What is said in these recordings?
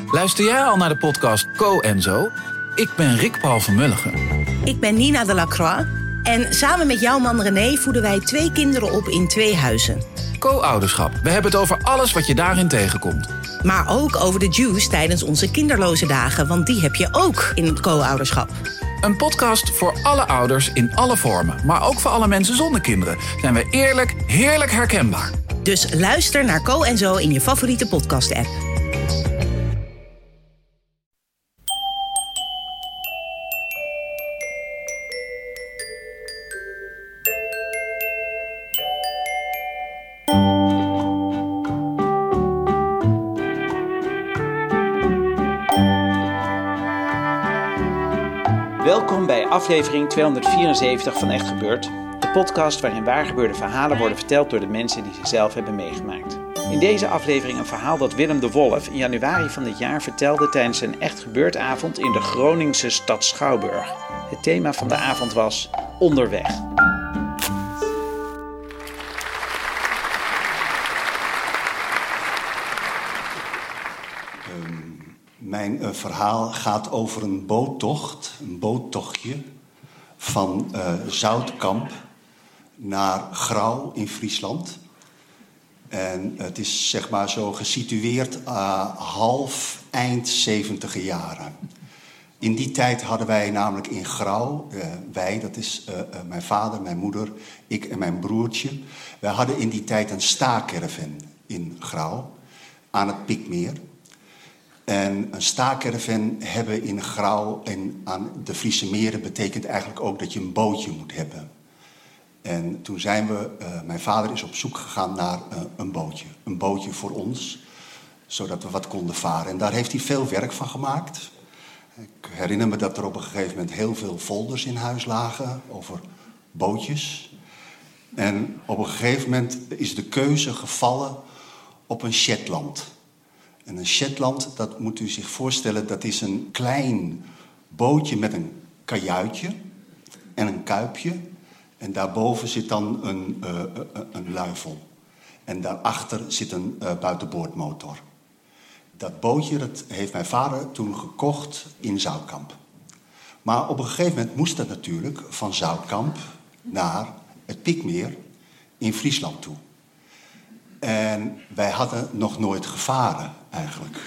Luister jij al naar de podcast Co en Zo? Ik ben Rick Paul van Mulligen. Ik ben Nina de Lacroix. En samen met jouw man René voeden wij 2 kinderen op in 2 huizen. Co-ouderschap. We hebben het over alles wat je daarin tegenkomt. Maar ook over de juice tijdens onze kinderloze dagen. Want die heb je ook in het co-ouderschap. Een podcast voor alle ouders in alle vormen. Maar ook voor alle mensen zonder kinderen. Zijn we eerlijk, heerlijk herkenbaar. Dus luister naar Co en Zo in je favoriete podcast-app. Welkom bij aflevering 274 van Echt Gebeurd. De podcast waarin waargebeurde verhalen worden verteld door de mensen die ze zelf hebben meegemaakt. In deze aflevering een verhaal dat Willem de Wolf in januari van dit jaar vertelde tijdens een Echt Gebeurd avond in de Groningse stad Schouwburg. Het thema van de avond was Onderweg. Mijn verhaal gaat over een boottochtje van Zoutkamp naar Grauw in Friesland. En het is zeg maar zo gesitueerd half eind 70e jaren. In die tijd hadden wij namelijk in Grauw, dat is mijn vader, mijn moeder, ik en mijn broertje. Wij hadden in die tijd een staakerven in Grauw aan het Pikmeer. En een staakerven hebben in Grauw en aan de Friese meren betekent eigenlijk ook dat je een bootje moet hebben. En toen zijn we, mijn vader is op zoek gegaan naar een bootje. Een bootje voor ons, zodat we wat konden varen. En daar heeft hij veel werk van gemaakt. Ik herinner me dat er op een gegeven moment heel veel folders in huis lagen over bootjes. En op een gegeven moment is de keuze gevallen op een Shetland. En een Shetland, dat moet u zich voorstellen, dat is een klein bootje met een kajuitje en een kuipje. En daarboven zit dan een luifel. En daarachter zit een buitenboordmotor. Dat bootje dat heeft mijn vader toen gekocht in Zoutkamp. Maar op een gegeven moment moest dat natuurlijk van Zoutkamp naar het Pikmeer in Friesland toe. En wij hadden nog nooit gevaren, eigenlijk.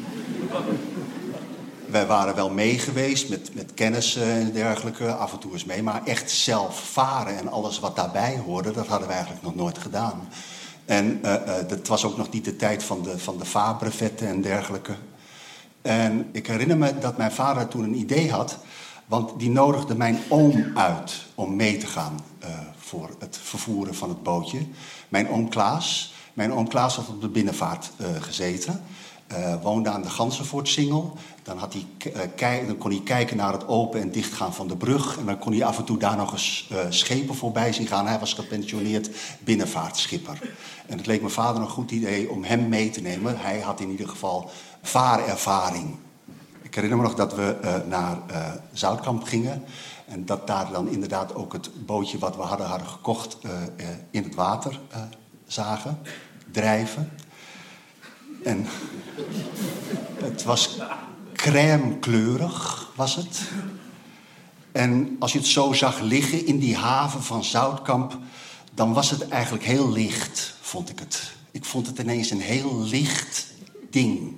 Wij waren wel mee geweest met kennissen en dergelijke, af en toe eens mee. Maar echt zelf varen en alles wat daarbij hoorde, dat hadden wij eigenlijk nog nooit gedaan. En dat was ook nog niet de tijd van de vaarbrevetten en dergelijke. En ik herinner me dat mijn vader toen een idee had, want die nodigde mijn oom uit om mee te gaan voor het vervoeren van het bootje. Mijn oom Klaas. Mijn oom Klaas had op de binnenvaart gezeten. Woonde aan de Gansenvoortsingel. Dan kon hij kijken naar het open en dichtgaan van de brug. En dan kon hij af en toe daar nog eens schepen voorbij zien gaan. Hij was gepensioneerd binnenvaartschipper. En het leek mijn vader een goed idee om hem mee te nemen. Hij had in ieder geval vaarervaring. Ik herinner me nog dat we naar Zoutkamp gingen. En dat daar dan inderdaad ook het bootje wat we hadden gekocht in het water zagen, drijven. En het was crèmekleurig, was het. En als je het zo zag liggen in die haven van Zoutkamp, dan was het eigenlijk heel licht, vond ik het. Ik vond het ineens een heel licht ding.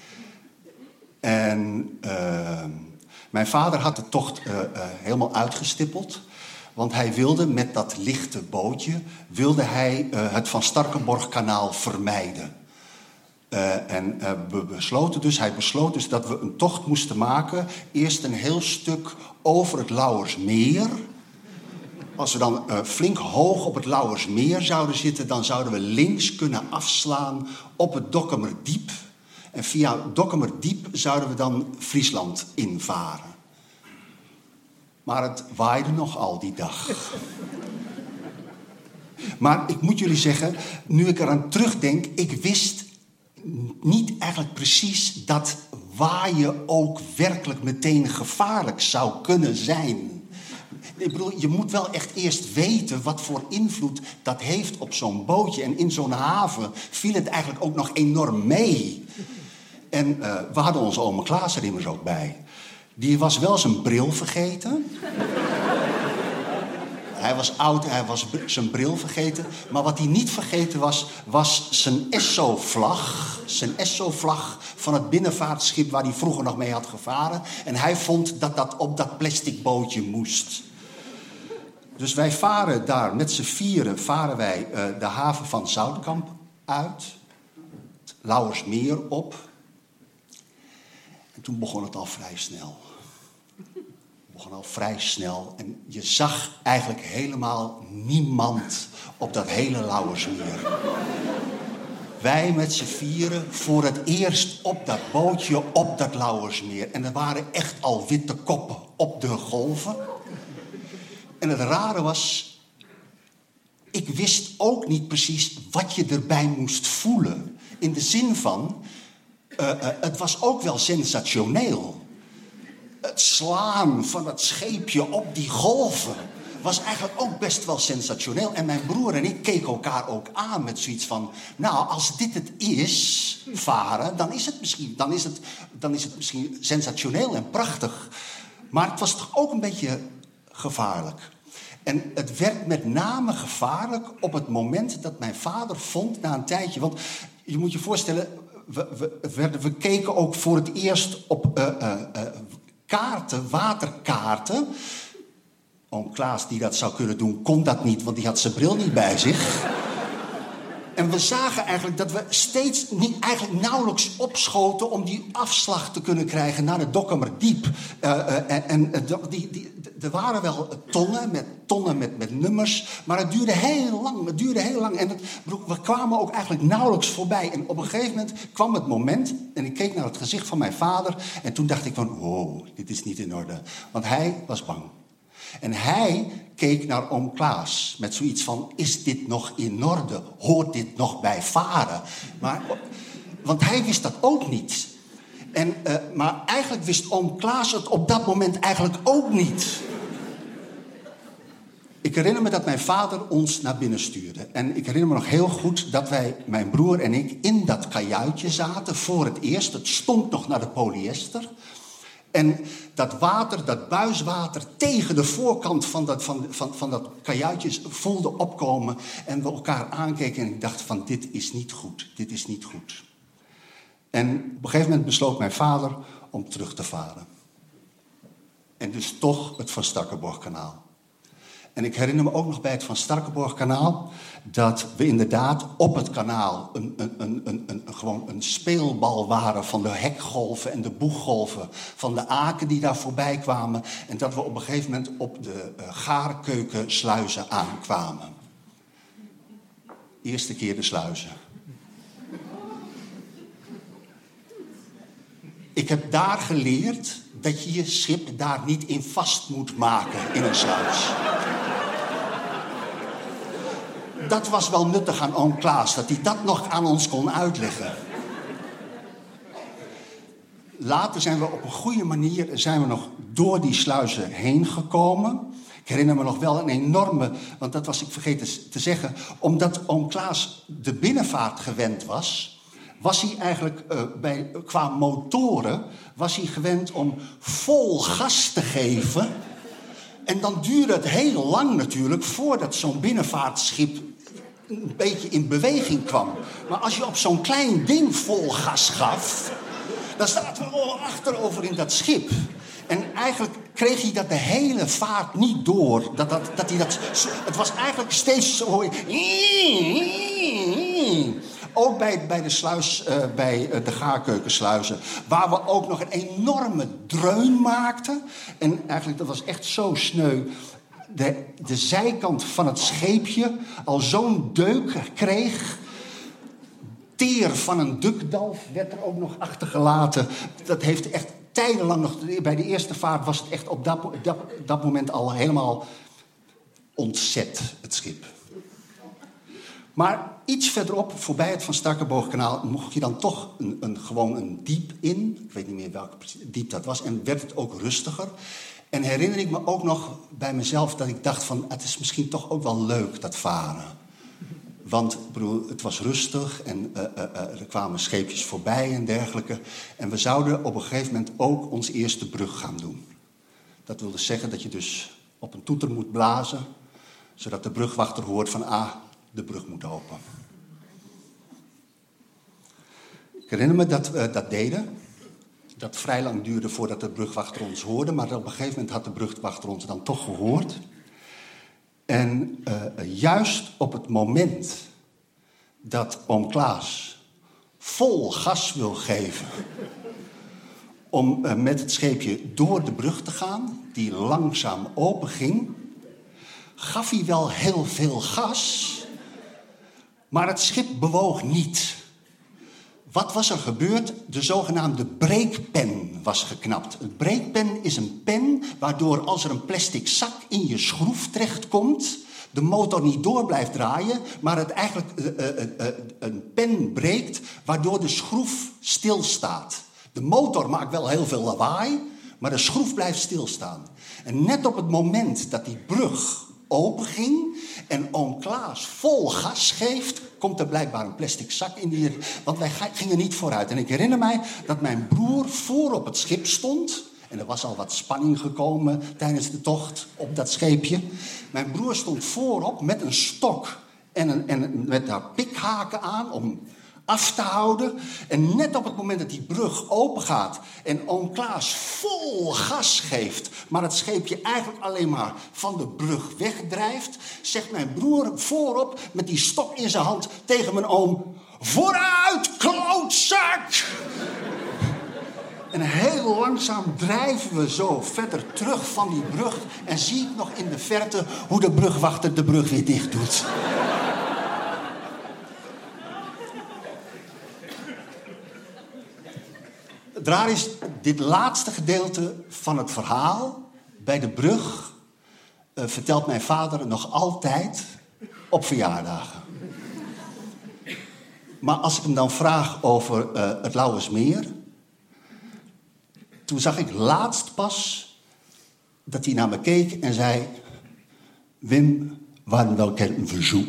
En mijn vader had de tocht helemaal uitgestippeld. Want hij wilde met dat lichte bootje het Van Starkenborghkanaal vermijden. Hij besloot dus dat we een tocht moesten maken. Eerst een heel stuk over het Lauwersmeer. Als we dan flink hoog op het Lauwersmeer zouden zitten, dan zouden we links kunnen afslaan op het Dokkumerdiep. En via Dokkumerdiep zouden we dan Friesland invaren. Maar het waaide nogal die dag. Maar ik moet jullie zeggen, nu ik eraan terugdenk, ik wist niet eigenlijk precies dat waaien ook werkelijk meteen gevaarlijk zou kunnen zijn. Ik bedoel, je moet wel echt eerst weten wat voor invloed dat heeft op zo'n bootje. En in zo'n haven viel het eigenlijk ook nog enorm mee. En we hadden onze ome Klaas er immers ook bij. Die was wel zijn bril vergeten. Hij was oud, hij was zijn bril vergeten. Maar wat hij niet vergeten was zijn Esso-vlag. Zijn Esso-vlag van het binnenvaartschip waar hij vroeger nog mee had gevaren. En hij vond dat dat op dat plastic bootje moest. Dus wij varen daar, met z'n vieren, de haven van Zoutkamp uit. Het Lauwersmeer op. En toen begon het al vrij snel. En je zag eigenlijk helemaal niemand op dat hele Lauwersmeer. Wij met z'n vieren voor het eerst op dat bootje op dat Lauwersmeer. En er waren echt al witte koppen op de golven. En het rare was, ik wist ook niet precies wat je erbij moest voelen. In de zin van, het was ook wel sensationeel. Het slaan van het scheepje op die golven was eigenlijk ook best wel sensationeel. En mijn broer en ik keken elkaar ook aan met zoiets van, nou, als dit het is, varen, dan is het misschien sensationeel en prachtig. Maar het was toch ook een beetje gevaarlijk. En het werd met name gevaarlijk op het moment dat mijn vader vond na een tijdje. Want je moet je voorstellen, we keken ook voor het eerst op waterkaarten. Oom Klaas, die dat zou kunnen doen, kon dat niet, want die had zijn bril niet bij zich. En we zagen eigenlijk dat we steeds nauwelijks opschoten om die afslag te kunnen krijgen naar het Dokkumerdiep. Er waren wel tonnen met nummers, maar het duurde heel lang. En we kwamen ook eigenlijk nauwelijks voorbij. En op een gegeven moment kwam het moment, en ik keek naar het gezicht van mijn vader, en toen dacht ik van, oh, dit is niet in orde. Want hij was bang. En hij keek naar oom Klaas met zoiets van, is dit nog in orde? Hoort dit nog bij varen? Want hij wist dat ook niet. Maar eigenlijk wist oom Klaas het op dat moment eigenlijk ook niet. Ik herinner me dat mijn vader ons naar binnen stuurde. En ik herinner me nog heel goed dat wij, mijn broer en ik, in dat kajuitje zaten voor het eerst. Het stonk nog naar de polyester. En dat water, dat buiswater, tegen de voorkant van dat kajuitje voelde opkomen. En we elkaar aankeken en ik dacht van, dit is niet goed. En op een gegeven moment besloot mijn vader om terug te varen. En dus toch het Van Starkenborghkanaal. En ik herinner me ook nog bij het Van Starkenborghkanaal dat we inderdaad op het kanaal gewoon een speelbal waren van de hekgolven en de boeggolven van de aken die daar voorbij kwamen. En dat we op een gegeven moment op de gaarkeukensluizen aankwamen. Eerste keer de sluizen. Ik heb daar geleerd dat je je schip daar niet in vast moet maken in een sluis. Dat was wel nuttig aan oom Klaas, dat hij dat nog aan ons kon uitleggen. Later zijn we op een goede manier nog door die sluizen heen gekomen. Ik herinner me nog wel een enorme, want dat was ik vergeten te zeggen, omdat oom Klaas de binnenvaart gewend was hij eigenlijk qua motoren was hij gewend om vol gas te geven. En dan duurde het heel lang natuurlijk voordat zo'n binnenvaartschip een beetje in beweging kwam. Maar als je op zo'n klein ding vol gas gaf, dan staat we al achterover in dat schip. En eigenlijk kreeg hij dat de hele vaart niet door. Het was eigenlijk steeds zo. Ook bij de sluis, bij de gaarkeukensluizen, waar we ook nog een enorme dreun maakten. En eigenlijk, dat was echt zo sneu. De zijkant van het scheepje al zo'n deuk kreeg. Teer van een dukdalf werd er ook nog achtergelaten. Dat heeft echt tijdenlang nog. Bij de eerste vaart was het echt op dat moment al helemaal ontzet, het schip. Maar iets verderop, voorbij het Van Starkenborghkanaal, mocht je dan toch gewoon een diep in. Ik weet niet meer welk diep dat was. En werd het ook rustiger. En herinner ik me ook nog bij mezelf dat ik dacht van, het is misschien toch ook wel leuk, dat varen. Want het was rustig en er kwamen scheepjes voorbij en dergelijke. En we zouden op een gegeven moment ook ons eerste brug gaan doen. Dat wilde zeggen dat je dus op een toeter moet blazen, zodat de brugwachter hoort van de brug moet open. Ik herinner me dat we dat deden. Dat vrij lang duurde voordat de brugwachter ons hoorde, maar op een gegeven moment had de brugwachter ons dan toch gehoord. En juist op het moment dat oom Klaas vol gas wil geven om met het scheepje door de brug te gaan, die langzaam open ging, gaf hij wel heel veel gas, maar het schip bewoog niet. Wat was er gebeurd? De zogenaamde breekpen was geknapt. Een breekpen is een pen waardoor als er een plastic zak in je schroef terechtkomt, de motor niet door blijft draaien, maar het eigenlijk een pen breekt, waardoor de schroef stilstaat. De motor maakt wel heel veel lawaai, maar de schroef blijft stilstaan. En net op het moment dat die brug open ging en oom Klaas vol gas geeft, komt er blijkbaar een plastic zak in die... Want wij gingen niet vooruit. En ik herinner mij dat mijn broer voor op het schip stond. En er was al wat spanning gekomen tijdens de tocht op dat scheepje. Mijn broer stond voorop met een stok en met daar pikhaken aan om af te houden. En net op het moment dat die brug open gaat en oom Klaas vol gas geeft, maar het scheepje eigenlijk alleen maar van de brug wegdrijft, zegt mijn broer voorop met die stok in zijn hand tegen mijn oom: "Vooruit, klootzak!" En heel langzaam drijven we zo verder terug van die brug en zie ik nog in de verte hoe de brugwachter de brug weer dicht doet. Het raar is, dit laatste gedeelte van het verhaal bij de brug vertelt mijn vader nog altijd op verjaardagen. Maar als ik hem dan vraag over het Lauwersmeer, toen zag ik laatst pas dat hij naar me keek en zei: "Wim, waren wel een verzoek."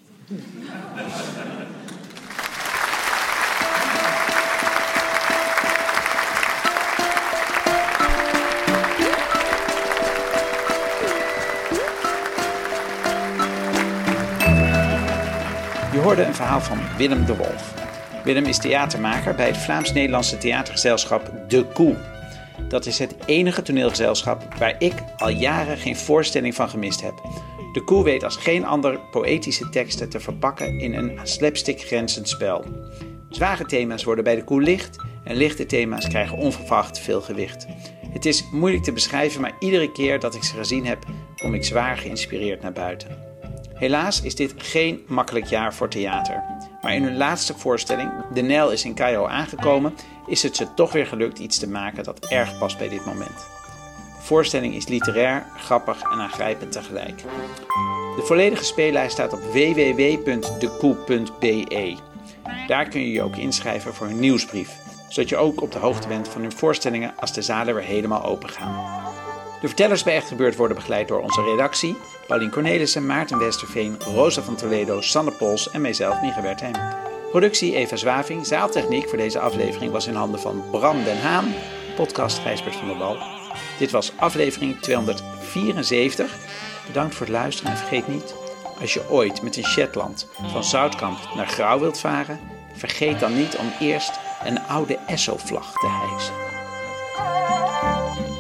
Je hoorde een verhaal van Willem de Wolf. Willem is theatermaker bij het Vlaams-Nederlandse theatergezelschap De Koe. Dat is het enige toneelgezelschap waar ik al jaren geen voorstelling van gemist heb. De Koe weet als geen ander poëtische teksten te verpakken in een aan slapstick grenzend spel. Zware thema's worden bij De Koe licht en lichte thema's krijgen onverwacht veel gewicht. Het is moeilijk te beschrijven, maar iedere keer dat ik ze gezien heb, kom ik zwaar geïnspireerd naar buiten. Helaas is dit geen makkelijk jaar voor theater. Maar in hun laatste voorstelling, De Nijl is in Cairo aangekomen, is het ze toch weer gelukt iets te maken dat erg past bij dit moment. De voorstelling is literair, grappig en aangrijpend tegelijk. De volledige speellijst staat op www.dekoe.be. Daar kun je je ook inschrijven voor hun nieuwsbrief, zodat je ook op de hoogte bent van hun voorstellingen als de zalen weer helemaal open gaan. De vertellers bij Echt Gebeurd worden begeleid door onze redactie: Paulien Cornelissen, Maarten Westerveen, Rosa van Toledo, Sanne Pols en mijzelf, Mieke Wertheim. Productie Eva Zwaving, zaaltechniek voor deze aflevering was in handen van Bram den Haan, podcast Gijsbert van der Wal. Dit was aflevering 274. Bedankt voor het luisteren en vergeet niet, als je ooit met een Shetland van Zoutkamp naar Grauw wilt varen, vergeet dan niet om eerst een oude Esso-vlag te hijsen.